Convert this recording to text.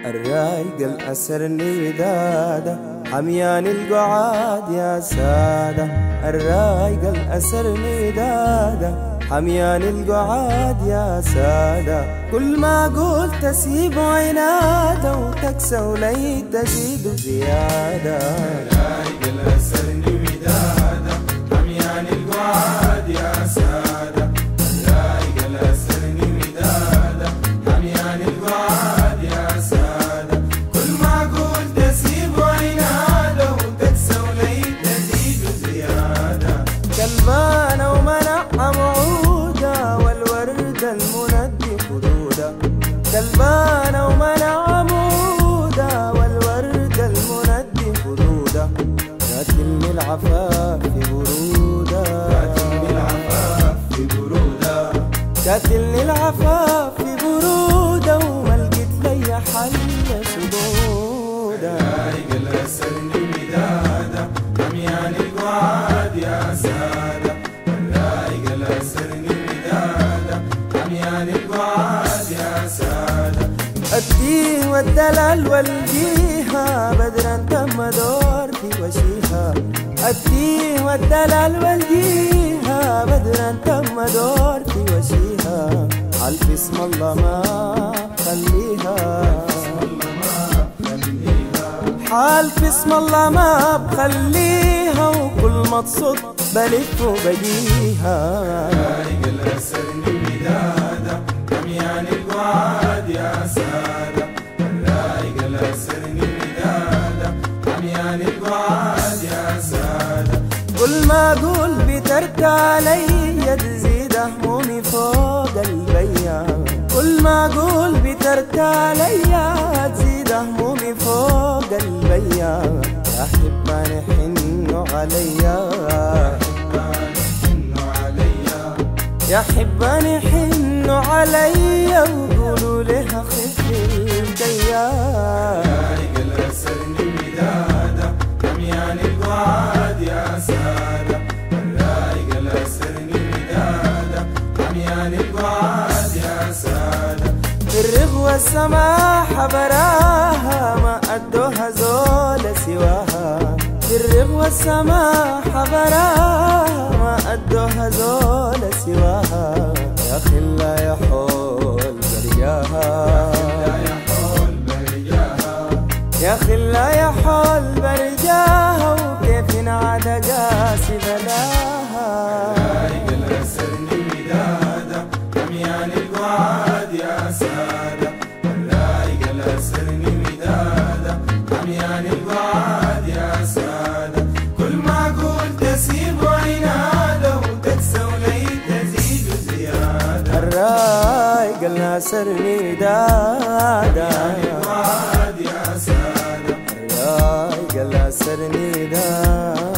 الرايق الأسرني ودادة حميان القعاد يا سادة. الرايق الأسرني ودادة حميان القعاد يا سادة. كل ما قلت تسيب عناده وتكسى ولي تزيد زيادة. الرايق الأسرني ودادة حميان القعاد يا سادة. الرايق الأسرني ودادة حميان القعاد يا سادة. كل ما قلت تسيب عناده وتكسى ولي تزيد زيادة. قلبانا ومنع موعودة والورد المندي خدودة. قلبانا ومنع موعودة والورد المندي خدودة. كاتلني العفاف في برودة. كاتلني العفاف في برودة. كاتلني العفاف في برودة وما لقيت لي حل سدودة. الرايق الأسرني ودادة حميان القعاد يا سادة. الرايق الأسرني ودادة حميان القعاد يا سادة. الدين والدلال والجيها بدرا تم دور في وشيها. الدين والدلال والجيها بدرا تم دور في وشيها. حلف اسم الله ما خليها. حلف اسم الله ما بخليها وكل ما تصد بلف وبجيها. الرايق الأسرني ودادة حميان القعاد يا سادة. الرايق الأسرني ودادة حميان القعاد يا سادة. كل ما اقول بترك علي تزيد همومي فوق البيا. كل ما اقول بترك علي تزيد همومي فوق البيا. يا حباني حنوا عليا. يا حباني حنوا عليا وقولوا لها خف الجيا. الرايق الأسرني ودادة حميان القعاد يا سادة. الرايق الأسرني ودادة حميان القعاد يا سادة. الرغوة السماحة براها ما أدوها زول سواها. الرغوة السماحة براها ما أدوها زول سواها. يا خلا يا حول برجاها. يا خلا يا حول برجاها وكيف نعاد قاسي بلاها. الرايق الأسرني ودادة حميان القعاد يا سادة. الرايق الأسرني ودادة حميان القعاد يا سادة. كل ما قلت تسيب عناده وتكسى ولي تزيد زيادة. الرايق الأسرني دادا القعاد يا سادة. الرايق الأسرني دادا.